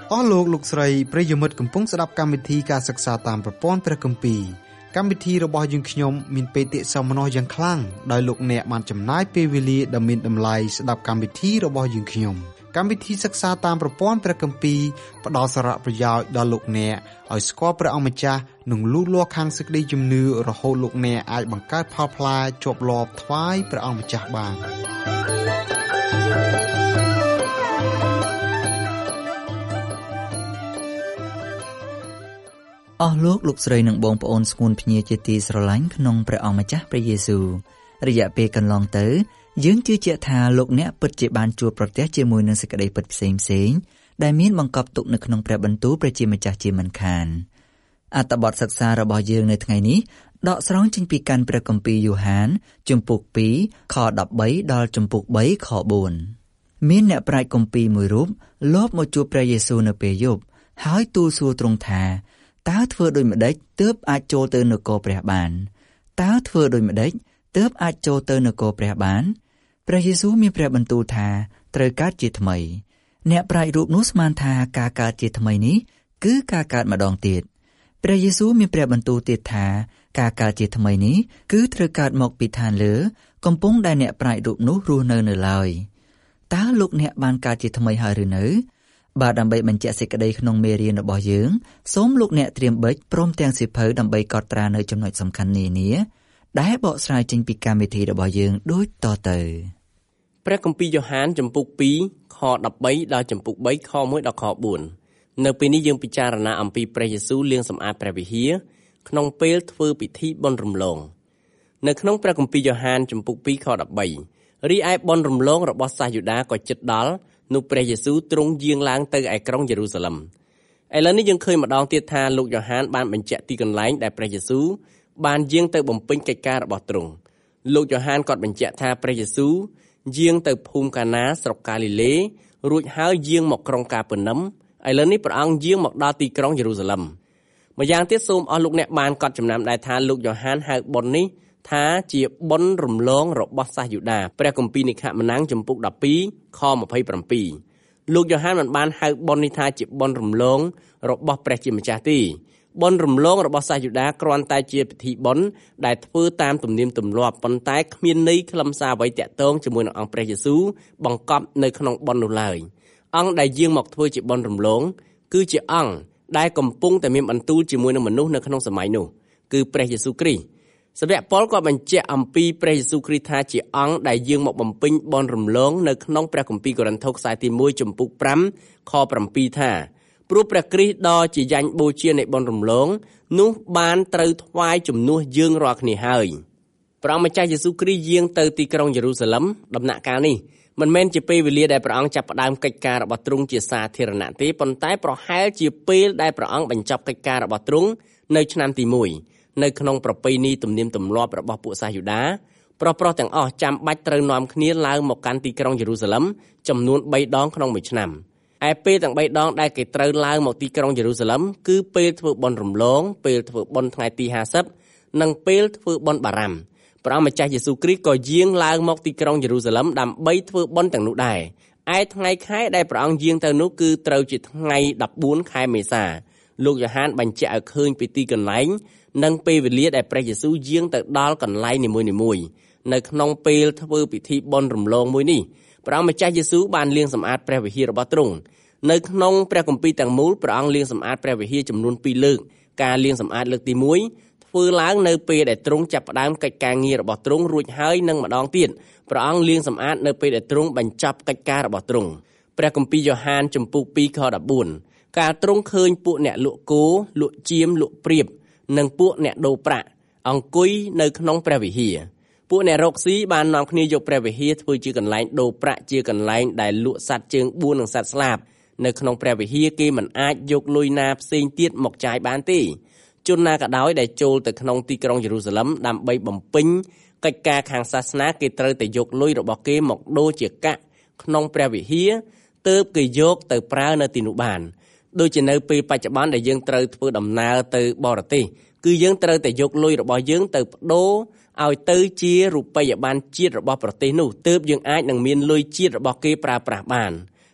អស់លោកលោកស្រីប្រិយមិត្តកំពុងស្ដាប់កម្មវិធីការសិក្សាតាមប្រព័ន្ធព្រះគម្ពីរកម្មវិធីរបស់យើងខ្ញុំមានបេតិសោមនស្សយ៉ាងខ្លាំងដោយលោកអ្នកបានចំណាយពេលវេលាដ៏មានតម្លៃស្ដាប់កម្មវិធីរបស់យើងខ្ញុំកម្មវិធីសិក្សាតាមប្រព័ន្ធព្រះគម្ពីរផ្ដល់សារៈប្រយោជន៍ដល់លោកអ្នកឲ្យស្គាល់ព្រះអង្គម្ចាស់និងលូតលាស់ខាងសេចក្តីជំនឿរហូតលោកអ្នកអាចបង្កើតផលផ្លែជាប់លាប់ថ្វាយព្រះអង្គម្ចាស់បានអស់លោកលោកស្រីនិងបងប្អូនស្គូនភ្ញាជាទីស្រឡាញ់ក្នុងព្រះអង្គម្ចាស់ព្រះយេស៊ូវរយៈពេលកន្លងទៅយើងជឿជាក់ថាលោកអ្នកពិតជាបានជួបប្រទះជាមួយនឹងសេចក្តីពិតផ្សេងៗដែលមានបង្កប់ទុកនៅក្នុងព្រះបន្ទូលព្រះជាម្ចាស់ជាមិនខានអត្ថបទសិក្សារបស់យើងនៅថ្ងៃនេះដកស្រង់ចេញពីកានព្រះគម្ពីរយ៉ូហានជំពូក2ខ13ដល់ជំពូក3ខ4មានអ្នកប្រាជ្ញគម្ពីរមួយរូបលបមកជួបព្រះយេស៊ូវនៅពេលយប់ហើយទូលសួរទ្រង់ថាតើធ្វើដូចម្ដេចទើបអាចចូលទៅនគរព្រះបានតើធ្វើដូចម្ដេចទើបអាចចូលទៅនគរព្រះបានព្រះយេស៊ូវមានព្រះបន្ទូលថាត្រូវកើតជាថ្មីអ្នកប្រាជ្ញរូបនោះស្មានថាការកើតជាថ្មីនេះគឺការកើតម្ដងទៀតព្រះយេស៊ូវមានព្រះបន្ទូលទៀតថាការកើតជាថ្មីនេះគឺត្រូវកើតមកពីឋានលើកំពុងដែលអ្នកប្រាជ្ញរូបនោះរស់នៅឡើយតើលោកអ្នកបានកើតជាថ្មីហើយឬនៅបាទដើម្បីបញ្ជាក់សេចក្តីក្នុងមេរៀនរបស់យើងសូមលោកអ្នកត្រៀមប៊ិចព្រមទាំងសៀវភៅដើម្បីកត់ត្រានៅចំណុចសំខាន់នានាដែលបកស្រាយចេញពីកម្មវិធីរបស់យើងដូចតទៅព្រះគម្ពីរយ៉ូហានជំពូក2ខ13ដល់ជំពូក3ខ1ដល់ខ4នៅពេលនេះយើងពិចារណាអំពីព្រះយេស៊ូវលាងសម្អាតព្រះវិហារក្នុងពេលធ្វើពិធីបុណ្យរំលងនៅក្នុងព្រះគម្ពីរយ៉ូហានជំពូក2ខ13រីឯបុណ្យរំលងរបស់សាសយូដាក៏ជិតដល់នោះព្រះយេស៊ូវទ្រង់យាងឡើងទៅឯក្រុងយេរូសាឡិមឥឡូវនេះយើងឃើញម្ដងទៀតថាលោកយ៉ូហានបានបញ្ជាក់ទីកន្លែងដែលព្រះយេស៊ូវបានយាងទៅបំពេញកិច្ចការរបស់ទ្រង់លោកយ៉ូហានក៏បញ្ជាក់ថាព្រះយេស៊ូវយាងទៅភូមិកាណាស្រុកកាលីលេរួចហើយយាងមកក្រុងកាពឺនឹមឥឡូវនេះព្រះអង្គយាងមកដល់ទីក្រុងយេរូសាឡិមម្យ៉ាងទៀតសូមអស់លោកអ្នកបានកត់ចំណាំដែរថាលោកយ៉ូហានហៅបុណ្យនេះថាជាបុណ្យរំលងរបស់សាសយូដាព្រះគម្ពីរនិខមណាំងជំពូក12ខ27លោកយ៉ូហានមិនបានហៅបុណ្យនេះថាជាបុណ្យរំលងរបស់ព្រះជាម្ចាស់ទេបុណ្យរំលងរបស់សាសយូដាគ្រាន់តែជាពិធីបុណ្យដែលធ្វើតាមទំនៀមទម្លាប់ប៉ុន្តែគ្មានន័យខ្លឹមសារអ្វីទាក់ទងជាមួយនឹងអង្គព្រះយេស៊ូវបង្កប់នៅក្នុងបុណ្យនោះឡើយអង្គដែលយាងមកធ្វើជាបុណ្យរំលងគឺជាអង្គដែលកំពុងតែមានបន្ទូលជាមួយនឹងមនុស្សនៅក្នុងសម័យនោះគឺព្រះយេស៊ូវគ្រីស្ទសាវកប៉ុលក៏បញ្ជាក់អំពីព្រះយេស៊ូវគ្រីស្ទថាជាអង្គដែលយាងមកបំពេញបុណ្យរំលងនៅក្នុងព្រះគម្ពីរកូរិនថូសខ្សែទី1ជំពូក5ខ7ថាព្រោះព្រះគ្រីស្ទដ៏ជាយ៉ាញ់បូជានៃបុណ្យរំលងនោះបានត្រូវថ្វាយជំនួសយើងរាល់គ្នាហើយព្រះម្ចាស់យេស៊ូវគ្រីស្ទយាងទៅទីក្រុងយេរូសាឡិមដំណាក់កាលនេះមិនមែនជាពេលវេលាដែលព្រះអង្គចាប់ផ្ដើមកិច្ចការរបស់ទ្រង់ជាសាធារណៈទេប៉ុន្តែប្រហែលជាពេលដែលព្រះអង្គបញ្ចប់កិច្ចការរបស់ទ្រង់នៅឆ្នាំទី1នៅក្នុងប្រពៃណីទំនៀមទម្លាប់របស់ពួកសាសយូដាប្រុសទាំងអស់ចាំបាច់ត្រូវនាំគ្នាឡើងមកកាន់ទីក្រុងយេរូសាឡិមចំនួន3ដងក្នុងមួយឆ្នាំឯពេលទាំង3ដងដែលគេត្រូវឡើងមកទីក្រុងយេរូសាឡិមគឺពេលធ្វើបុណ្យរំលងពេលធ្វើបុណ្យថ្ងៃទី50និងពេលធ្វើបុណ្យបារ៉ាំព្រះម្ចាស់យេស៊ូវគ្រីស្ទក៏យាងឡើងមកទីក្រុងយេរូសាឡិមដើម្បីធ្វើបុណ្យទាំងនោះដែរឯថ្ងៃខែដែលព្រះអង្គយាងទៅនោះគឺត្រូវជាថ្ងៃ14ខែមេសាលោកយ៉ូហានបញ្ជាក់ឲ្យឃើញពីទីកន្លែងនិងពេលវេលាដែលព្រះយេស៊ូវយាងទៅដល់កន្លែងនីមួយៗនៅក្នុងពេលធ្វើពិធីបុណ្យរំលងមួយនេះព្រះម្ចាស់យេស៊ូវបានលាងសម្អាតព្រះវិហាររបស់ទ្រង់នៅក្នុងព្រះគម្ពីរទាំងមូលព្រះអង្គលាងសម្អាតព្រះវិហារចំនួន2លើកការលាងសម្អាតលើកទី1ធ្វើឡើងនៅពេលដែលទ្រង់ចាប់ផ្ដើមកិច្ចការងាររបស់ទ្រង់រួចហើយនឹងម្ដងទៀតព្រះអង្គលាងសម្អាតនៅពេលដែលទ្រង់បញ្ចប់កិច្ចការរបស់ទ្រង់ព្រះគម្ពីរយ៉ូហានជំពូក2ខ14ការទ្រង់ឃើញពួកអ្នកលក់គោលក់ចៀមលក់ព្រាបនិងពួកអ្នកដូរប្រាក់អង្គុយនៅក្នុងព្រះវិហារពួកអ្នករកស៊ីបាននាំគ្នាយកព្រះវិហារធ្វើជាកន្លែងដូរប្រាក់ជាកន្លែងដែលលក់សត្វជើង4និងសត្វស្លាបនៅក្នុងព្រះវិហារគេមិនអាចយកលុយណាផ្សេងទៀតមកចាយបានទេជនណាក៏ដោយដែលចូលទៅក្នុងទីក្រុងយេរូសាឡិមដើម្បីបំពេញកិច្ចការខាងសាសនាគេត្រូវតែយកលុយរបស់គេមកដូរជាកាក់ក្នុងព្រះវិហារទើបគេយកទៅប្រើនៅទីនោះបានដូចជានៅពេលបច្ចុប្បន្នដែលយើងត្រូវធ្វើដំណើរទៅបរទេសគឺយើងត្រូវតែយកលុយរបស់យើងទៅប្ដូរឲ្យទៅជារូបិយប័ណ្ណជាតិរបស់ប្រទេសនោះទើបយើងអាចនឹងមានលុយជាតិរបស់គេប្រើប្រាស់បាន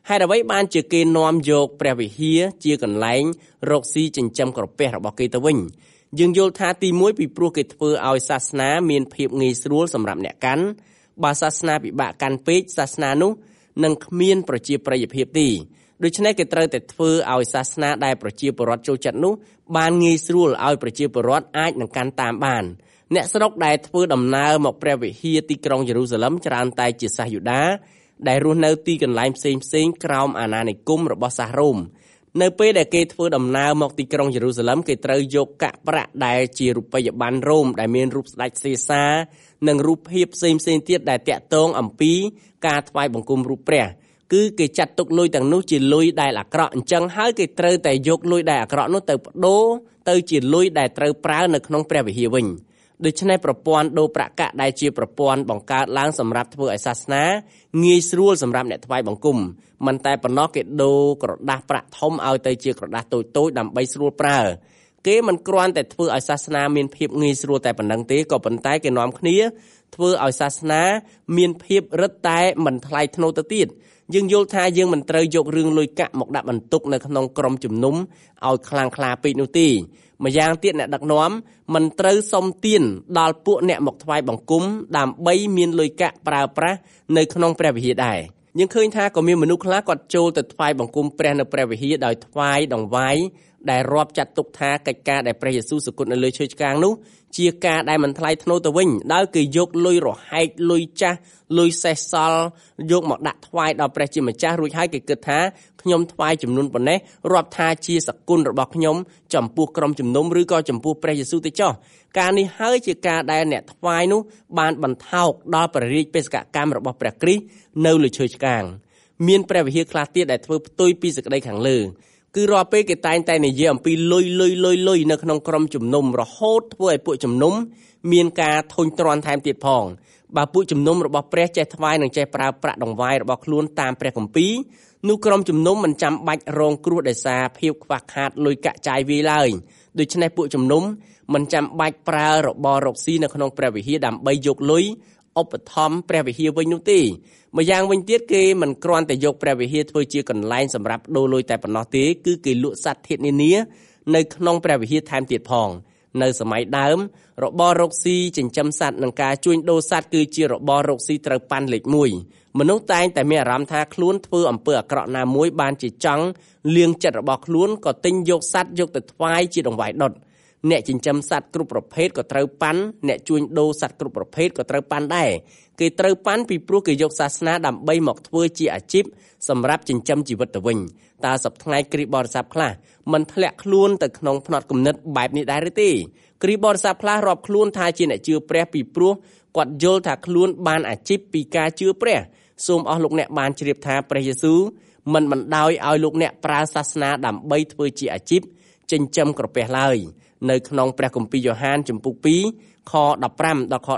ហើយអ្វីបានជាគេនាំយកព្រះវិហារជាកន្លែងរកស៊ីចិញ្ចឹមក្រពះរបស់គេទៅវិញយើងយល់ថាទី1ពីព្រោះគេធ្វើឲ្យសាសនាមានភាពងាយស្រួលសម្រាប់អ្នកកាន់បើសាសនាពិបាកកាន់ពេកសាសនានោះនឹងគ្មានប្រជាប្រិយភាពទេដូច្នេះគេត្រូវតែធ្វើឲ្យសាសនាដែលប្រជាពលរដ្ឋចូលចិត្តនោះបានងាយស្រួលឲ្យប្រជាពលរដ្ឋអាចនឹងកាន់តាមបានអ្នកស្រុកដែលធ្វើដំណើរមកព្រះវិហារទីក្រុងយេរូសាឡិមច្រើនតែជាសាសយូដាដែលរស់នៅទីកន្លែងផ្សេងក្រោមអាណានិគមរបស់សាសរ៉ូមនៅពេលដែលគេធ្វើដំណើរមកទីក្រុងយេរូសាឡិមគេត្រូវយកកាក់ប្រាក់ដែលជារូបិយប័ណ្ណរ៉ូមដែលមានរូបស្ដេចសេសានិងរូបភាពផ្សេងទៀតដែលតាក់ទងអំពីការថ្វាយបង្គំរូបព្រះគឺគេចាត់ទុកលុយទាំងនោះជាលុយដែលអាក្រក់អញ្ចឹងហើយគេត្រូវតែយកលុយដែលអាក្រក់នោះទៅប្ដូរទៅជាលុយដែលត្រូវប្រើនៅក្នុងព្រះវិហារវិញដូច្នេះប្រព័ន្ធដូរប្រាក់កាក់ដែលជាប្រព័ន្ធបង្កើតឡើងសម្រាប់ធ្វើឲ្យសាសនាងាយស្រួលសម្រាប់អ្នកថ្វាយបង្គំមិនតែប៉ុណ្ណោះគេដូរក្រដាសប្រាក់ធំឲ្យទៅជាក្រដាសតូចៗដើម្បីស្រួលប្រើគេមិនគ្រាន់តែធ្វើឲ្យសាសនាមានភាពងាយស្រួលតែប៉ុណ្្នឹងទេក៏ប៉ុន្តែគេនាំគ្នាធ្វើឲ្យសាសនាមានភាពរឹតតែមិនថ្លៃថ្នូរទៅទៀតយើងយល់ថាយើងមិនត្រូវយករឿងលុយកាក់មកដាក់បន្ទុកនៅក្នុងក្រុមជំនុំឲ្យខ្លាំងក្លាពេកនោះទេម្យ៉ាងទៀតអ្នកដឹកនាំមិនត្រូវសុំទានដល់ពួកអ្នកមកថ្វាយបង្គំដើម្បីមានលុយកាក់ប្រើប្រាស់នៅក្នុងព្រះវិហារដែរយើងឃើញថាក៏មានមនុស្សខ្លះគាត់ចូលទៅថ្វាយបង្គំព្រះនៅព្រះវិហារដោយថ្វាយដង្វាយដែលរាប់ចាត់ទុកថាកិច្ចការដែលព្រះយេស៊ូវសគត់នៅលើឈើឆ្កាងនោះជាការដែលមិនថ្លៃថ្នូរទៅវិញដោយគេយកលុយរហែកលុយចាស់លុយសេះសល់យកមកដាក់ថ្វាយដល់ព្រះជាម្ចាស់រួចហើយគេគិតថាខ្ញុំថ្វាយចំនួនប៉ុណ្ណេះរាប់ថាជាសគុណរបស់ខ្ញុំចំពោះក្រុមជំនុំឬក៏ចំពោះព្រះយេស៊ូវទៅចុះការនេះហើយជាការដែលអ្នកថ្វាយនោះបានបន្ថោកដល់ព្រះរាជបេសកកម្មរបស់ព្រះគ្រីស្ទនៅលើឈើឆ្កាងមានព្រះវិហារខ្លះទៀតដែលធ្វើផ្ទុយពីសេចក្តីខាងលើគឺរាល់ពេលគេតែងតែនិយាយអំពីលុយនៅក្នុងក្រុមជំនុំរហូតធ្វើឲ្យពួកជំនុំមានការធុញទ្រាន់ថែមទៀតផងបើពួកជំនុំរបស់ព្រះចេះថ្វាយនិងចេះប្រើប្រាក់ដង្វាយរបស់ខ្លួនតាមព្រះគម្ពីរនោះក្រុមជំនុំមិនចាំបាច់រងគ្រោះដោយសារភាពខ្វះខាតលុយកាក់ចាយវាយឡើយដូច្នេះពួកជំនុំមិនចាំបាច់ប្រើរបររកស៊ីនៅក្នុងព្រះវិហារដើម្បីយកលុយឧបត្ថម្ភព្រះវិហារវិញនោះទេម្យ៉ាងវិញទៀតគេមិនគ្រាន់តែយកព្រះវិហារធ្វើជាកន្លែងសម្រាប់ដូរលុយតែប៉ុណ្ណោះទេគឺគេលក់សត្វធាតុនានានៅក្នុងព្រះវិហារថែមទៀតផងនៅសម័យដើមរបររកស៊ីចិញ្ចឹមសត្វនិងការជួញដូរសត្វគឺជារបររកស៊ីត្រូវប៉ាន់លេខ1មនុស្សតែងតែមានអារម្មណ៍ថាខ្លួនធ្វើអំពើអាក្រក់ណាមួយបានជាចង់លៀងចិត្តរបស់ខ្លួនក៏ទិញយកសត្វយកទៅថ្វាយជាដង្វាយដុតអ្នកចិញ្ចឹមសត្វគ្រប់ប្រភេទក៏ត្រូវប៉ាន់អ្នកជួញដូរសត្វគ្រប់ប្រភេទក៏ត្រូវប៉ាន់ដែរគេត្រូវប៉ាន់ពីព្រោះគេយកសាសនាដើម្បីមកធ្វើជាអាជីពសម្រាប់ចិញ្ចឹមជីវិតទៅវិញតើសប្តាហ៍ថ្ងៃគ្រីស្ទបរិស័ទខ្លះមិនធ្លាក់ខ្លួនទៅក្នុងផ្នត់គំនិតបែបនេះដែរទេគ្រីស្ទបរិស័ទខ្លះរាប់ខ្លួនថាជាអ្នកជឿព្រះពីព្រោះគាត់យល់ថាខ្លួនបានអាជីពពីការជឿព្រះសូមអស់លោកអ្នកបានជ្រាបថាព្រះយេស៊ូវមិនបណ្ដោយឲ្យលោកអ្នកប្រើសាសនាដើម្បីធ្វើជាអាជីពចិញ្ចឹមក្រពះឡើយនៅក្នុងព្រះគម្ពីរយ៉ូហានចំពុក2ខ15ដល់ខ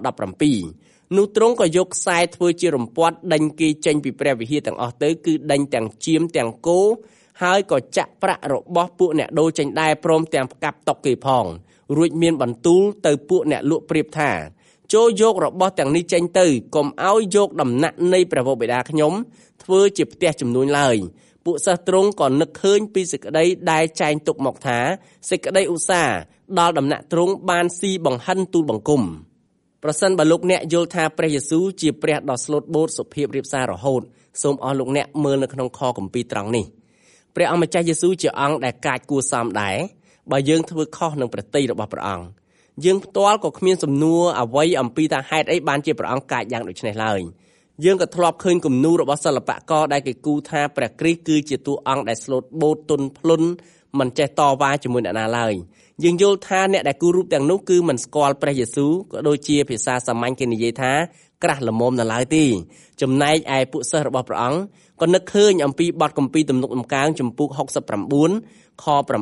17នោះទ្រង់ក៏យកខ្សែធ្វើជារំពាត់ដេញគេចេញពីព្រះវិហារទាំងអស់ទៅគឺដេញទាំងជាមទាំងគោហើយក៏ចាក់ប្រាក់របស់ពួកអ្នកដូរចេញដែរព្រមទាំងផ្កាប់តុកគេផងរួចមានបន្ទូលទៅពួកអ្នកលក់ប្រៀបថាចូលយករបស់ទាំងនេះចេញទៅកុំឲ្យយកដំណាក់នៃព្រះវរបិតាខ្ញុំធ្វើជាផ្ទះចំនួនឡើយពួកសិស្សទ្រង់ក៏នឹកឃើញពីសេចក្តីដែលចែងទុកមកថាសេចក្តីឧស្សាហ៍ដល់ដំណាក់ទ្រង់បានស៊ីបង្ហិនទូលបង្គំប្រសិនបើលោកអ្នកយល់ថាព្រះយេស៊ូវជាព្រះដ៏ស្លូតបូតសុភាពរាបសាររហូតសូមអស់លោកអ្នកមើលនៅក្នុងខគម្ពីរត្រង់នេះព្រះអង្គម្ចាស់យេស៊ូវជាអង្គដែលកាចគួរសមដែរបើយើងធ្វើខុសនឹងព្រះទ័យរបស់ព្រះអង្គយើងផ្ទាល់ក៏គ្មានសំណួរអ្វីអំពីថាហេតុអីបានជាព្រះអង្គកាចយ៉ាងដូចនេះឡើយយើងក៏ធ្លាប់ឃើញគំនូររបស់សិល្បករដែលគេគូថាព្រះគ្រីស្ទគឺជាតួអង្គដែលស្លូតបូតទន់ភ្លន់មិនចេះតវ៉ាជាមួយអ្នកណាឡើយយើងយល់ថាអ្នកដែលគូររូបទាំងនោះគឺមិនស្គាល់ព្រះយេស៊ូវក៏ដូចជាភាសាសាមញ្ញគេនិយាយថាក្រាស់ល្មមនៅឡើយទេចំណែកឯពួកសិស្សរបស់ព្រះអង្គក៏នឹកឃើញអំពីបទគម្ពីរទំនុកដំកើងចំពុក69ខ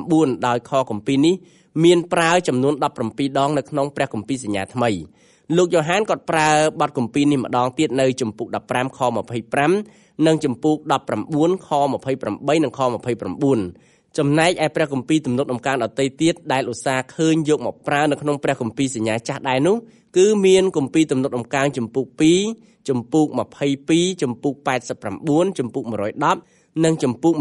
9ដោយខគម្ពីរនេះមានប្រើចំនួន17ដងនៅក្នុងព្រះគម្ពីរសញ្ញាថ្មីលោកយ៉ូហានក៏ប្រើបទគម្ពីរនេះម្ដងទៀតនៅចំពុក15ខ25និងចំពុក19ខ28និងខ29ចំណែកឯព្រះគម្ពីរទំនុកដំកើងដទៃទៀតដែលឧស្សាហ៍ឃើញយកមកប្រើនៅក្នុងព្រះគម្ពីរសញ្ញាចាស់ដែរនោះគឺមានគម្ពីរទំនុកដំកើងចំពុក2 ចំពុក22ចំពុក89ចំពុក110និងចំពុក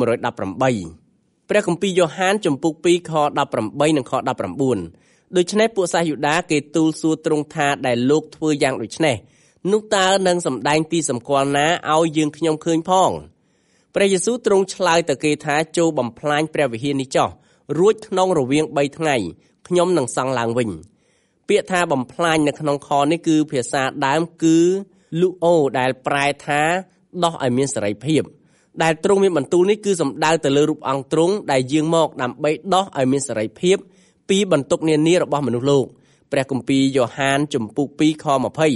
118ព្រះគម្ពីរយ៉ូហានចំពុក2ខ18និងខ19ដូច្នេះពួកសាសយូដាគេទូលសួរទ្រង់ថាដែលលោកធ្វើយ៉ាងដូច្នេះនោះតើនឹងសម្ដែងទីសម្គាល់ណាឲ្យយើងខ្ញុំឃើញផងព្រះយេស៊ូវទ្រង់ឆ្លើយទៅគេថាចូលបំផ្លាញព្រះវិហារនេះចុះរួចក្នុងរវាង3ថ្ងៃខ្ញុំនឹងសង់ឡើងវិញពាក្យថាបំផ្លាញនៅក្នុងខនេះគឺភាសាដើមគឺលូអូដែលប្រែថាដោះឲ្យមានសេរីភាពដែលទ្រង់មានបន្ទូលនេះគឺសំដៅទៅលើរូបអង្គទ្រង់ដែលយាងមកដើម្បីដោះឲ្យមានសេរីភាពពីបន្ទុកនានារបស់មនុស្សលោកព្រះគម្ពីរយ៉ូហានចំពុក2ខ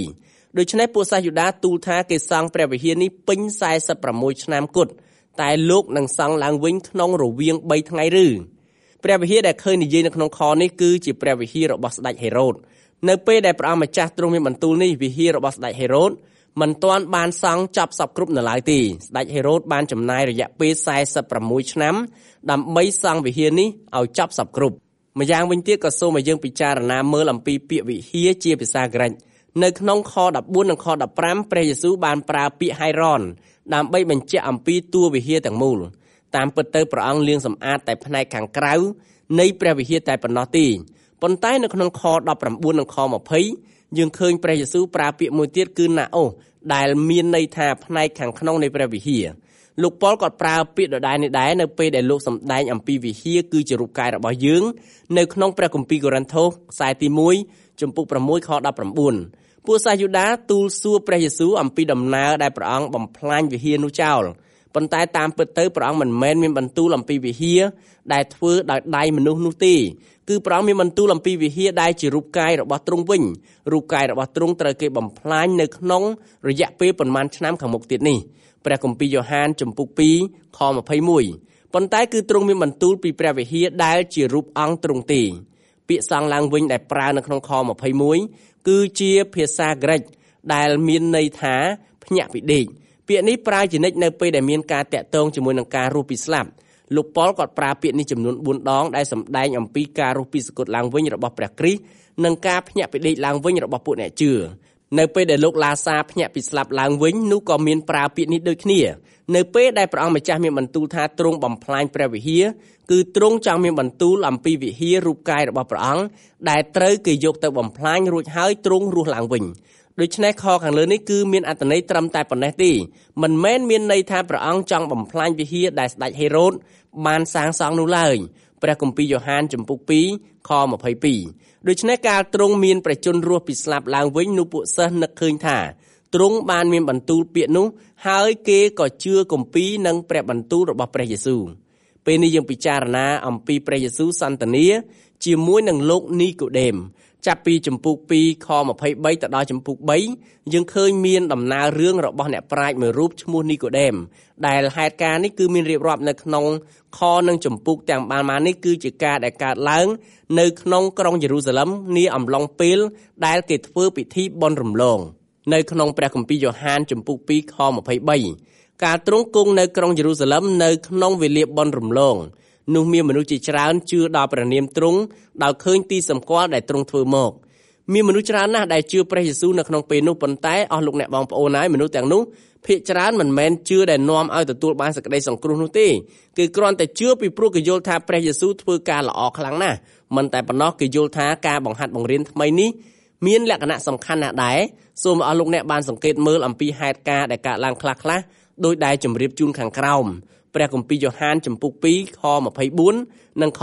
20ដូច្នេះពួកសាសយូដាទូលថាគេសង់ព្រះវិហារនេះពេញ46ឆ្នាំគត់តែលោកនឹងសង់ឡើងវិញក្នុងរវាង3ថ្ងៃឬព្រះវិហារដែលឃើញនិយាយនៅក្នុងខនេះគឺជាព្រះវិហាររបស់ស្ដេចហេរ៉ូតនៅពេលដែលព្រះអង្គម្ចាស់ទ្រង់មានបន្ទូលនេះវិហាររបស់ស្ដេចហេរ៉ូតមិនទាន់បានសង់ចប់សពគ្រប់នៅឡើយទេស្ដេចហេរ៉ូតបានចំណាយរយៈពេល46ឆ្នាំដើម្បីសង់វិហារនេះឲ្យចប់សពគ្រប់ម្យ៉ាងវិញទៀតក៏សូមឲ្យយើងពិចារណាមើលអំពីពាក្យវិហារជាភាសាក្រិចនៅក្នុងខ14និងខ15ព្រះយេស៊ូវបានប្រើពាក្យហៃរ៉នដើម្បីបញ្ជាក់អំពីតួវិហារទាំងមូលតាមពិតទៅព្រះអង្គលាងសម្អាតតែផ្នែកខាងក្រៅនៃព្រះវិហារតែប៉ុណ្ណោះទេប៉ុន្តែនៅក្នុងខ19និងខ20យើងឃើញព្រះយេស៊ូវប្រើពាក្យមួយទៀតគឺណាអូសដែលមានន័យថាផ្នែកខាងក្នុងនៃព្រះវិហារលោកប៉ុលក៏ប្រើពាក្យដដែលនេះដែរនៅពេលដែលលោកសម្ដែងអំពីវិហារគឺជារូបកាយរបស់យើងនៅក្នុងព្រះគម្ពីរកូរិនថូសខ្សែទី1ចំពុក6ខ19ពួកសាសយូដាទូលសួរព្រះយេស៊ូវអំពីដំណើរដែលព្រះអង្គបំផ្លាញវិហារនោះចោលប៉ុន្តែតាមពិតទៅព្រះអង្គមិនមែនមានបន្ទូលអំពីវិហារដែលធ្វើដោយដៃមនុស្សនោះទេគឺព្រះអង្គមានបន្ទូលអំពីវិហារដែលជារូបកាយរបស់ទ្រង់វិញរូបកាយរបស់ទ្រង់ត្រូវគេបំផ្លាញនៅក្នុងរយៈពេលប៉ុន្មានឆ្នាំខាងមុខទៀតនេះព្រះគម្ពីរយ៉ូហានចំពុក2ខ21ប៉ុន្តែគឺទ្រង់មានបន្ទូលពីព្រះវិហារដែលជារូបអង្គទ្រង់ទេពាក្យសង់ឡើងវិញដែលប្រើនៅក្នុងខ21គឺជាភាសាក្រិចដែលមានន័យថាភ្ញាក់ពីដេកពាក្យនេះប្រើជានិច្ចនៅពេលដែលមានការតាក់ទងជាមួយនឹងការរស់ពីស្លាប់លោកប៉ុលក៏ប្រើពាក្យនេះចំនួន4ដងដែលសម្ដែងអំពីការរស់ពីសគត់ឡើងវិញរបស់ព្រះគ្រីស្ទនិងការភ្ញាក់ពីដេកឡើងវិញរបស់ពួកអ្នកជឿនៅពេលដែលលោកឡាសាភ្ញាក់ពីស្លាប់ឡើងវិញនោះក៏មានប្រើពាក្យនេះដូចគ្នានៅពេលដែលព្រះអង្គម្ចាស់មានបន្ទូលថាទ្រង់បំផ្លាញព្រះវិហារគឺទ្រង់ចង់មានបន្ទូលអំពីវិហាររូបកាយរបស់ព្រះអង្គដែលត្រូវគេយកទៅបំផ្លាញរួចហើយទ្រង់រស់ឡើងវិញដូច្នេះខខាងលើនេះគឺមានអត្ថន័យត្រឹមតែប៉ុណ្ណេះទេមិនមែនមានន័យថាព្រះអង្គចង់បំផ្លាញវិហារដែលស្ដេចហេរ៉ូតបានសាងសង់នោះឡើយព្រះគម្ពីរយ៉ូហានចំពុក2ខ22ដូច្នេះកាលទ្រង់មានប្រជញ្ញរស់ពីស្លាប់ឡើងវិញនោះពួកសិស្សនឹកឃើញថាទ្រង់បានមានបន្ទូលពាក្យនោះហើយគេក៏ជឿគម្ពីរនិងព្រះបន្ទូលរបស់ព្រះយេស៊ូវពេលនេះយើងពិចារណាអំពីព្រះយេស៊ូវសន្ទនាជាមួយនឹងលោកនីកូដេមចាប់ពីចំពុក2ខ23ទៅដល់ចំពុក3យើងឃើញមានដំណើររឿងរបស់អ្នកប្រាជ្ញមួយរូបឈ្មោះនីកូដេមដែលហេតុការណ៍នេះគឺមានរៀបរាប់នៅក្នុងខនិងចំពុកទាំងបានមកនេះគឺជាការដែលកើតឡើងនៅក្នុងក្រុងយេរូសាឡិមនាអំឡុងពេលដែលគេធ្វើពិធីបុណ្យរំលងនៅក្នុងព្រះគម្ពីរយ៉ូហានចំពុក2ខ23ការទ្រង់គង់នៅក្រុងយេរូសាឡិមនៅក្នុងវេលាបុណ្យរំលងនោះមានមនុស្សជាច្រើនជឿដល់ព្រះនាមទ្រង់ដោយឃើញទីសម្គាល់ដែលទ្រង់ធ្វើមកមានមនុស្សច្រើនណាស់ដែលជឿព្រះយេស៊ូវនៅក្នុងពេលនោះប៉ុន្តែអស់លោកអ្នកបងប្អូនហើយមនុស្សទាំងនោះភាគច្រើនមិនមែនជឿដែលនាំឲ្យទទួលបានសេចក្តីសង្គ្រោះនោះទេគឺគ្រាន់តែជឿពីព្រោះគេយល់ថាព្រះយេស៊ូវធ្វើការល្អខ្លាំងណាស់មិនតែប៉ុណ្ណោះគេយល់ថាការបង្ហាត់បង្រៀនថ្មីនេះមានលក្ខណៈសំខាន់ណាស់ដែរសូមអស់លោកអ្នកបានសង្កេតមើលអំពីហេតុការណ៍ដែលកើតឡើងខ្លះៗដោយដែលជម្រាបជូនខាងក្រោមព្រះគម្ពីរយ៉ូហានចំពុក2ខ24និងខ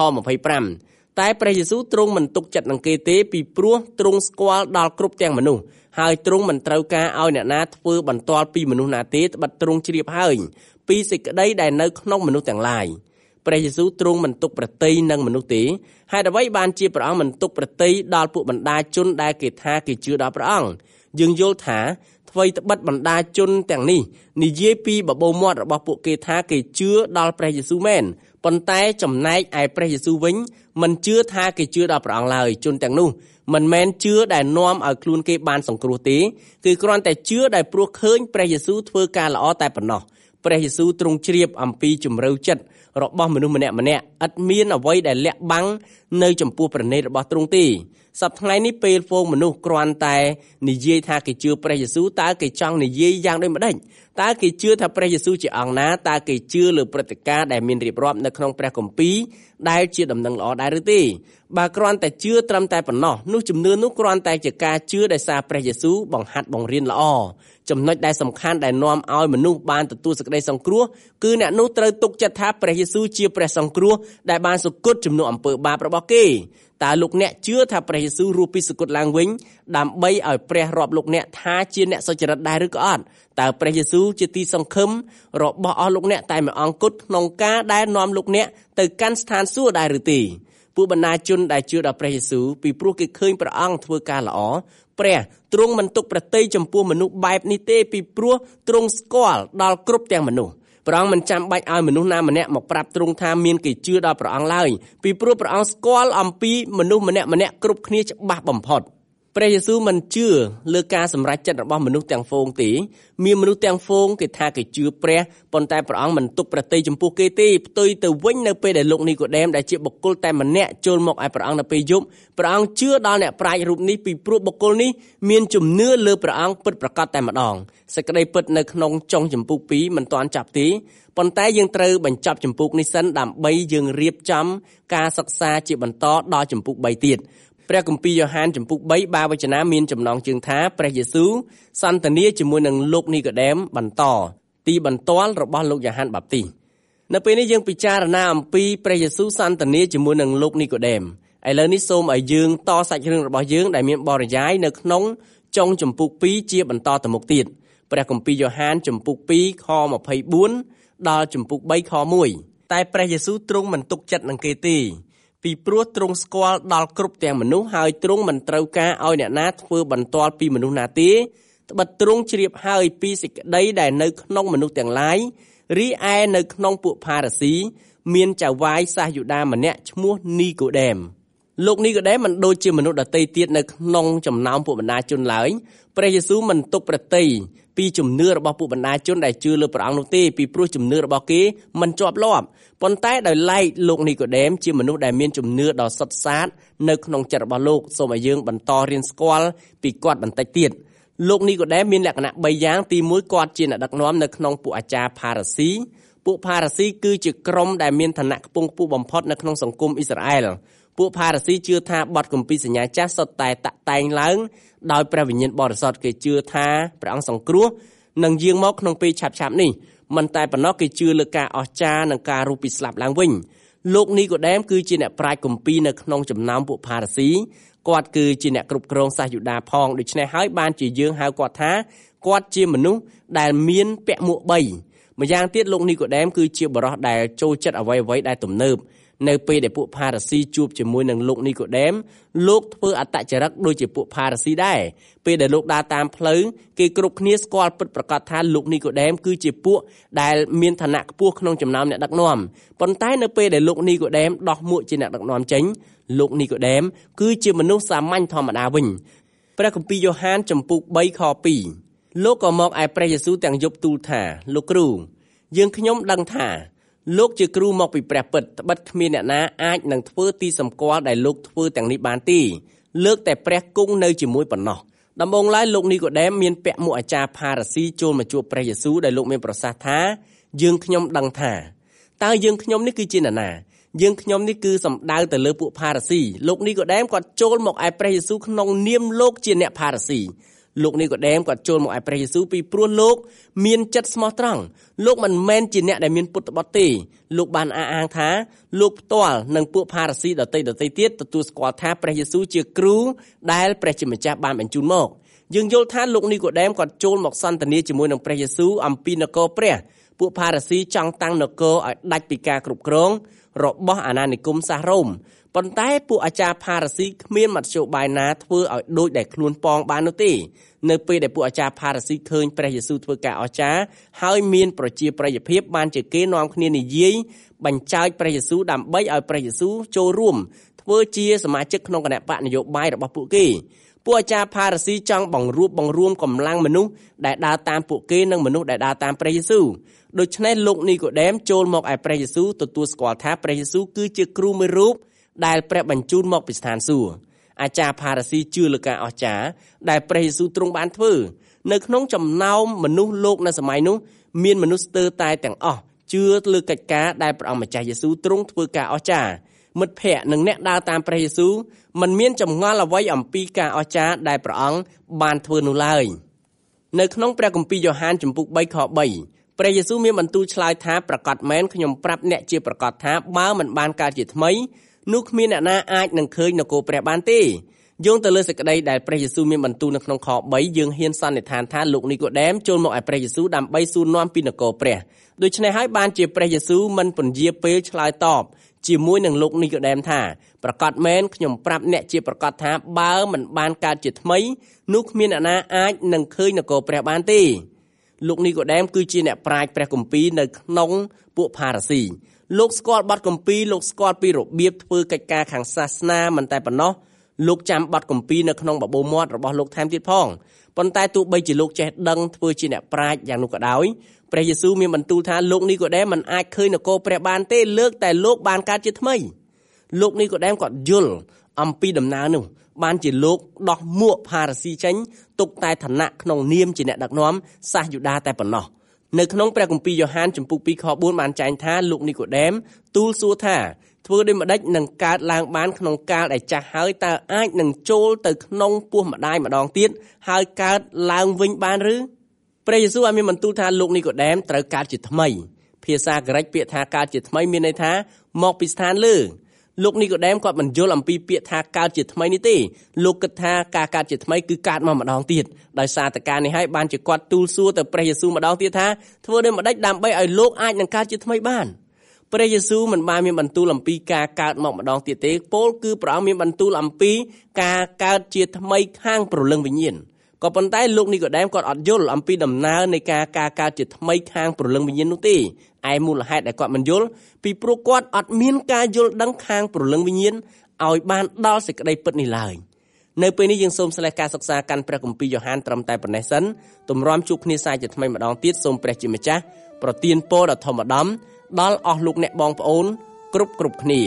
25តែព្រះយេស៊ូវទ្រង់មិនទុកចិត្តនឹងគេទេពីព្រោះទ្រង់ស្គាល់ដល់គ្រប់ទាំងមនុស្សហើយទ្រង់មិនត្រូវការឲ្យអ្នកណាធ្វើបន្ទាល់ពីមនុស្សណាទេត្បិតទ្រង់ជ្រាបហើយពីសេចក្តីដែលនៅក្នុងមនុស្សទាំងឡាយព្រះយេស៊ូវទ្រង់មិនទុកប្រតិយនឹងមនុស្សទេហេតុអ្វីបានជាព្រះអង្គមិនទុកប្រតិយដល់ពួកបណ្ដាជនដែលគេថាគេជឿដល់ព្រះអង្គយើងយល់ថាអ្វីត្បិតបណ្ដាជនទាំងនេះនិយាយពីបបោមាត់របស់ពួកគេថាគេជឿដល់ព្រះយេស៊ូវមែនប៉ុន្តែចំណែកឯព្រះយេស៊ូវវិញមិនជឿថាគេជឿដល់ព្រះអង្គឡើយជនទាំងនោះមិនមែនជឿដែលនាំឲ្យខ្លួនគេបានសង្គ្រោះទេគឺគ្រាន់តែជឿដែលព្រោះឃើញព្រះយេស៊ូវធ្វើការល្អតែប៉ុណ្ណោះព្រះយេស៊ូវទ្រង់ជ្រាបអំពីជំរឿចិត្តរបស់មនុស្សម្នាក់ៗឥតមានអ្វីដែលលាក់បាំងនៅចំពោះព្រះនេត្ររបស់ទ្រង់ទេសប្តាហ៍ថ្ងៃនេះពេលហ្វូងមនុស្សគ្រាន់តែនិយាយថាគេជឿព្រះយេស៊ូវតើគេចង់និយាយយ៉ាងដូចម្ដេចតើគេជឿថាព្រះយេស៊ូវជាអង្គណាតើគេជឿលើព្រឹត្តិការណ៍ដែលមានរៀបរាប់នៅក្នុងព្រះគម្ពីរដែលជាដំណឹងល្អដែរឬទេបើគ្រាន់តែជឿត្រឹមតែប៉ុណ្ណោះនោះជំនឿនោះគ្រាន់តែជាការជឿដោយសារព្រះយេស៊ូវបង្ហាត់បង្រៀនល្អចំណុចដែលសំខាន់ដែលនាំឲ្យមនុស្សបានទទួលសេចក្តីសង្គ្រោះគឺអ្នកនោះត្រូវទុកចិត្តថាព្រះយេស៊ូវជាព្រះសង្គ្រោះដែលបានសុគតជំនួសអំពើបាបរបស់គេតើលោកអ្នកជឿថាព្រះយេស៊ូវរស់ពីសុគតឡើងវិញដើម្បីឲ្យព្រះរាប់លោកអ្នកថាជាអ្នកសុចរិតដែរឬក៏អត់តើព្រះយេស៊ូវជាទីសង្ឃឹមរបស់អស់លោកអ្នកតែមួយអង្គគត់ក្នុងការដែលនាំលោកអ្នកទៅកាន់ស្ថានសួគ៌ដែរឬទេពួកបណ្ដាជនដែលជឿដល់ព្រះយេស៊ូវពីព្រោះគេឃើញព្រះអង្គធ្វើការល្អព្រះទ្រង់មិនទុកប្រទ័យចំពោះមនុស្សបែបនេះទេពីព្រោះទ្រង់ស្គាល់ដល់គ្រប់ទាំងមនុស្សព្រះអង្គមិនចាំបាច់ឲ្យមនុស្សណាម្នាក់មកប្រាប់ទ្រង់ថាមានគេជឿដល់ព្រះអង្គឡើយពីព្រោះព្រះអង្គស្គាល់អំពីមនុស្សម្នាក់គ្រប់គ្នាច្បាស់បំផុតព្រះយេស៊ូវមិនជឿលើការសម្រេចចិត្តរបស់មនុស្សទាំងហ្វូងទេមានមនុស្សទាំងហ្វូងគេថាគេជឿព្រះប៉ុន្តែព្រះអង្គមិនទុកប្រទ័យចំពោះគេទេផ្ទុយទៅវិញនៅពេលដែលលោកនីកូដេមដែលជាបុគ្គលតែម្នាក់ចូលមកឲ្យព្រះអង្គនៅពេលយប់ព្រះអង្គជឿដល់អ្នកប្រាជ្ញរូបនេះពីព្រោះបុគ្គលនេះមានជំនឿលើព្រះអង្គពិតប្រាកដតែម្ដងសេចក្តីពិតនៅក្នុងចុងជំពូក2មិនទាន់ចប់ទេប៉ុន្តែយើងត្រូវបញ្ចប់ជំពូកនេះសិនដើម្បីយើងរៀបចំការសិក្សាជាបន្តដល់ជំពូក3ទៀតព្រះគម្ពីរយ៉ូហានជំពូក3បាវចនាមានចំណងជើងថាព្រះយេស៊ូវសន្ទនាជាមួយនឹងលោកនីកូដេមបន្តទីបន្ទាល់របស់លោកយ៉ូហានបាប់ទីសនៅពេលនេះយើងពិចារណាអំពីព្រះយេស៊ូវសន្ទនាជាមួយនឹងលោកនីកូដេមឥឡូវនេះសូមឲ្យយើងតសាច់រឿងរបស់យើងដែលមានបរិយាយនៅក្នុងចុងជំពូក2ជាបន្តទៅមុខទៀតព្រះគម្ពីរយ៉ូហានជំពូក2ខ24ដល់ជំពូក3ខ1តែព្រះយេស៊ូវទ្រង់មិនទុកចិត្តនឹងគេទេពីព្រោះទ្រង់ស្គាល់ដល់គ្រប់ទាំងមនុស្សហើយទ្រង់មិនត្រូវការឲ្យអ្នកណាធ្វើបន្ទាល់ពីមនុស្សណាទេត្បិតទ្រង់ជ្រាបហើយពីសេចក្តីដែលនៅក្នុងមនុស្សទាំងឡាយរីឯនៅក្នុងពួកផារ៉ាស៊ីមានចៅហ្វាយសាសយូដាម្នាក់ឈ្មោះនីកូដេមលោកនីកូដេមមិនដូចជាមនុស្សដទៃទៀតនៅក្នុងចំណោមពួកបណ្ដាជនឡើយព្រះយេស៊ូវមិនទុកប្រទ័យពីជំនឿរបស់ពួកបណ្ដាជនដែលជឿលើព្រះអង្គនោះទេពីព្រោះជំនឿរបស់គេមិនជាប់លាប់ប៉ុន្តែដោយឡែកលោកនីកូដេមជាមនុស្សដែលមានជំនឿដ៏សុទ្ធសាធនៅក្នុងចិត្តរបស់លោកសូមឲ្យយើងបន្តរៀនស្គាល់ពីគាត់បន្តិចទៀតលោកនីកូដេមមានលក្ខណៈ3យ៉ាងទី1គាត់ជាអ្នកដឹកនាំនៅក្នុងពួកអាចារ្យផារ៉ាស៊ីពួកផារ៉ាស៊ីគឺជាក្រុមដែលមានឋានៈខ្ពង់ខ្ពស់បំផុតនៅក្នុងសង្គមអ៊ីស្រាអែលពួកផារ៉ាស៊ីជឿថាបទគម្ពីរសញ្ញាចាស់សុទ្ធតែតាក់តែងឡើងដោយព្រះវិញ្ញាណបរិសុទ្ធគេជឿថាព្រះអង្គសង្គ្រោះនឹងយាងមកក្នុងពេលឆាប់ៗនេះមិនតែប៉ុណ្ណោះគេជឿលើការអស្ចារ្យនិងការរស់ពីស្លាប់ឡើងវិញលោកនីកូដេមគឺជាអ្នកប្រាជ្ញគម្ពីរនៅក្នុងចំណោមពួកផារ៉ាស៊ីគាត់គឺជាអ្នកគ្រប់គ្រងសាសយូដាផងដូច្នេះហើយបានជាយើងហៅគាត់ថាគាត់ជាមនុស្សដែលមានពាក់មួក3ម្យ៉ាងទៀតលោកនីកូដេមគឺជាបរិសុទ្ធដែលចូលចិត្តអ្វីៗដែលទំនើបនៅពេលដែលពួកផារ៉ាស៊ីជួបជាមួយនឹងលោកនីកូដេមលោកធ្វើអត្តចរិតដូចជាពួកផារ៉ាស៊ីដែរពេលដែលលោកដើរតាមផ្លូវគេគ្រប់គ្នាស្គាល់ពិតប្រាកដថាលោកនីកូដេមគឺជាពួកដែលមានឋានៈខ្ពស់ក្នុងចំណោមអ្នកដឹកនាំប៉ុន្តែនៅពេលដែលលោកនីកូដេមដោះមួកជាអ្នកដឹកនាំចេញលោកនីកូដេមគឺជាមនុស្សសាមញ្ញធម្មតាវិញព្រះគម្ពីរយ៉ូហានជំពូក3ខ2លោកក៏មកឯព្រះយេស៊ូវទាំងយប់ទូលថាលោកគ្រូយើងខ្ញុំដឹងថាលោកជាគ្រូមកពីព្រះពិតត្បិតគ្មានអ្នកណាអាចនឹងធ្វើទីសម្គាល់ដែលលោកធ្វើទាំងនេះបានទេលើកតែព្រះគង់នៅជាមួយប៉ុណ្ណោះដំបូងឡើយលោកនីកូដេមមានពាក់មួកអាចារ្យផារ៉ាស៊ីចូលមកជួបព្រះយេស៊ូវដែលលោកមានប្រសាសន៍ថាយើងខ្ញុំដឹងថាតើយើងខ្ញុំនេះគឺជានរណាយើងខ្ញុំនេះគឺសំដៅទៅលើពួកផារ៉ាស៊ីលោកនីកូដេមគាត់ចូលមកឯព្រះយេស៊ូវក្នុងនាមលោកជាអ្នកផារ៉ាស៊ីលោកនីកូដេមគាត់ចូលមកឯព្រះយេស៊ូវពីព្រោះលោកមានចិត្តស្មោះត្រង់លោកមិនមែនជាអ្នកដែលមានពុតត្បុតទេលោកបានអះអាងថាលោកផ្ទាល់និងពួកផារ៉ាស៊ីដទៃទៀតទទួលស្គាល់ថាព្រះយេស៊ូវជាគ្រូដែលព្រះជាម្ចាស់បានបញ្ជូនមកយើងយល់ថាលោកនីកូដេមគាត់ចូលមកសន្ទនាជាមួយនឹងព្រះយេស៊ូវអំពីនគរព្រះពួកផារ៉ាស៊ីចង់តាំងនគរឲ្យដាច់ពីការគ្រប់គ្រងរបស់អាណានិគមសាសរ៉ូមប៉ុន្តែពួកអាចារ្យផារ៉ាស៊ីគ្មានមធ្យោបាយណាធ្វើឲ្យដូចដែលខ្លួនប៉ងបាននោះទេនៅពេលដែលពួកអាចារ្យផារ៉ាស៊ីឃើញព្រះយេស៊ូវធ្វើការអស្ចារ្យហើយមានប្រជាប្រិយភាពបានជាគេនាំគ្នានិយាយបញ្ចើចព្រះយេស៊ូវដើម្បីឲ្យព្រះយេស៊ូវចូលរួមធ្វើជាសមាជិកក្នុងគណៈបកនយោបាយរបស់ពួកគេពួកអាចារ្យផារ៉ាស៊ីចង់បង្រួមកម្លាំងមនុស្សដែលដើរតាមពួកគេនិងមនុស្សដែលដើរតាមព្រះយេស៊ូវដូច្នេះលោកនីកូដេមចូលមកឯព្រះយេស៊ូវទទួលស្គាល់ថាព្រះយេស៊ូវគឺជាគ្រូមួយរូបដែលព្រះបញ្ជូនមកពីស្ថានសួគ៌អាចារ្យផារ៉ាស៊ីជឿលើការអស្ចារ្យដែលព្រះយេស៊ូវទ្រង់បានធ្វើនៅក្នុងចំណោមមនុស្សលោកនៅសម័យនោះមានមនុស្សស្ទើរតែទាំងអស់ជឿលើកិច្ចការដែលព្រះអង្គម្ចាស់យេស៊ូវទ្រង់ធ្វើការអស្ចារ្យមិត្តភ័ក្តិនិងអ្នកដើរតាមព្រះយេស៊ូវមិនមានចម្ងល់អ្វីអំពីការអស្ចារ្យដែលព្រះអង្គបានធ្វើនោះឡើយនៅក្នុងព្រះគម្ពីរយ៉ូហានជំពូក3ខ3ព្រះយេស៊ូវមានបន្ទូលឆ្លើយថាប្រកាសមែនខ្ញុំប្រាប់អ្នកជាប្រកាសថាបើមិនបានកើតជាថ្មីនោះគ្មានអ្នកណាអាចនឹងឃើញនគរព្រះបានទេយោងទៅលើសេចក្តីដែលព្រះយេស៊ូវមានបន្ទូលនៅក្នុងខ3យើងហ៊ានសន្និដ្ឋានថាលោកនីកូដេមចូលមកឲ្យព្រះយេស៊ូវដើម្បីសួរនាំពីនគរព្រះដូច្នេះហើយបានជាព្រះយេស៊ូវមិនពន្យាពេលឆ្លើយតបជាមួយនឹងលោកនីកូដេមថាប្រកាសមែនខ្ញុំប្រាប់អ្នកជាប្រកាសថាបើមិនបានកើតជាថ្មីនោះគ្មានអ្នកណាអាចនឹងឃើញនគរព្រះបានទេលោកនីកូដេមគឺជាអ្នកប្រាជ្ញព្រះគម្ពីរនៅក្នុងពួកផារ៉ាស៊ីលោកស្គាល់បទគម្ពីរលោកស្គាល់ពីរបៀបធ្វើកិច្ចការខាងសាសនាមិនតែប៉ុណ្ណោះលោកចាំបទគម្ពីរនៅក្នុងបបូរមាត់របស់លោកថែមទៀតផងប៉ុន្តែទោះបីជាលោកចេះដឹងធ្វើជាអ្នកប្រាជ្ញយ៉ាងនោះក៏ដោយព្រះយេស៊ូវមានបន្ទូលថាលោកនីកូដេមមិនអាចឃើញនគរព្រះបានទេលើកតែលោកបានកើតជាថ្មីលោកនីកូដេមគាត់យល់អំពីដំណើរនោះបានជាលោកដោះមួកផារ៉ាស៊ីចេញទុកតែឋានៈក្នុងនាមជាអ្នកដឹកនាំសាសយូដាតែប៉ុណ្ណោះនៅក្នុងព្រះគម្ពីរយ៉ូហានជំពូក2ខ4បានចែងថាលោកនីកូដេមទូលសួរថាធ្វើដូចម្ដេចនឹងកើតឡើងបានក្នុងកាលដែលចាស់ហើយតើអាចនឹងចូលទៅក្នុងពោះម្ដាយម្ដងទៀតហើយកើតឡើងវិញបានឬព្រះយេស៊ូវបានមានបន្ទូលថាលោកនីកូដេមត្រូវកើតជាថ្មីភាសាក្រិកពាក្យថាកើតជាថ្មីមានន័យថាមកពីស្ថានលើលោកនីកូដេមគាត់មិនយល់អំពីពាក្យថាកើតជាថ្មីនេះទេលោកគិតថាការកើតជាថ្មីគឺកើតមកម្ដងទៀតដោយសារតែការនេះហើយបានជាគាត់ទូលសួរទៅព្រះយេស៊ូវម្ដងទៀតថាធ្វើដូចម្ដេចដើម្បីឲ្យលោកអាចនឹងកើតជាថ្មីបានព្រះយេស៊ូវមិនបានមានបន្ទូលអំពីការកើតម្ដងទៀតទេពោលគឺព្រះអង្គមានបន្ទូលអំពីការកើតជាថ្មីខាងព្រលឹងវិញ្ញាណក៏ប៉ុន្តែលោកនីកូដេមគាត់អត់យល់អំពីដំណើរនៃការកើតជាថ្មីខាងព្រលឹងវិញ្ញាណនោះទេឯមូលហេតុដែលគាត់មិនយល់ពីព្រោះគាត់អត់មានការយល់ដឹងខាងព្រលឹងវិញ្ញាណឲ្យបានដល់សេចក្តីពិតនេះឡើយនៅពេលនេះយើងសូមស្លេះការសិក្សាកាន់ព្រះគម្ពីរយ៉ូហានត្រឹមតែប៉ុណ្ណេះសិនទម្រាំជួបគ្នាសាជាថ្មីម្ដងទៀតសូមព្រះជាម្ចាស់ប្រទានពរដ៏ធម្មដំដល់អស់លោកអ្នកបងប្អូនគ្រប់គ្នា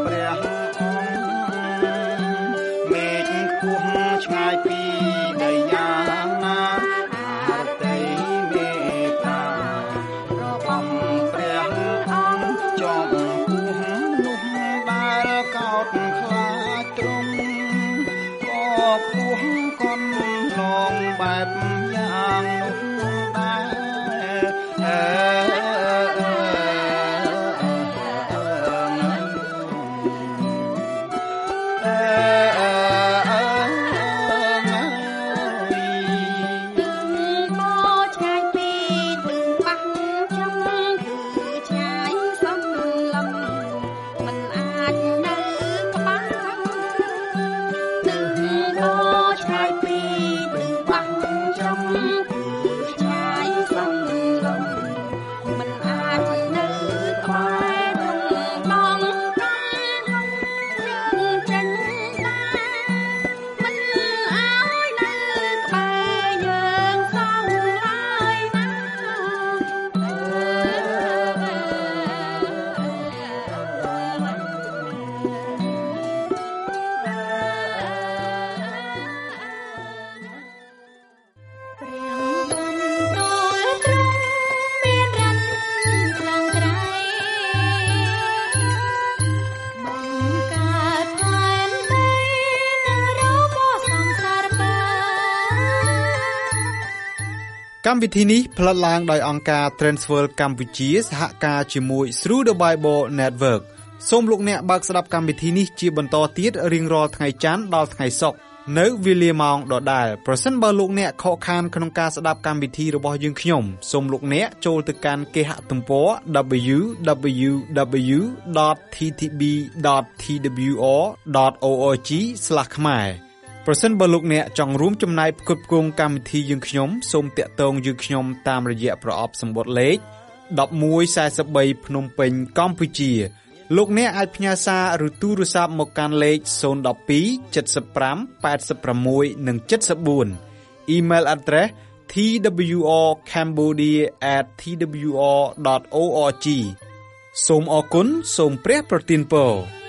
ឆ្ងាយពីដីកម្មវិធីនេះផ្លាត់ឡើងដោយអង្គការ Transworld កម្ពុជាសហការជាមួយ Through the Bible Network សូមលោកអ្នកបើកស្ដាប់កម្មវិធីនេះជាបន្តទៀតរៀងរាល់ថ្ងៃច័ន្ទដល់ថ្ងៃសុក្រនៅវេលាម៉ោងដដែលប្រសិនបើលោកអ្នកខកខានក្នុងការស្ដាប់កម្មវិធីរបស់យើងខ្ញុំសូមលោកអ្នកចូលទៅកាន់គេហទំព័រ www.ttb.twr.org/ ខ្មែរប្រសិនបើលោកអ្នកចង់រួមចំណែកផ្គត់ផ្គង់កម្មវិធីយើងខ្ញុំសូមតាក់ទងយើងខ្ញុំតាមរយៈប្រអប់សម្បត្តិលេខ1143ភ្នំពេញកម្ពុជាលោកអ្នកអាចផ្ញើសារឬទូរស័ព្ទមកកាន់លេខ012 75 86 និង 74 Email address twrcambodia@twr.org សូមអរគុណសូមព្រះប្រទានពរ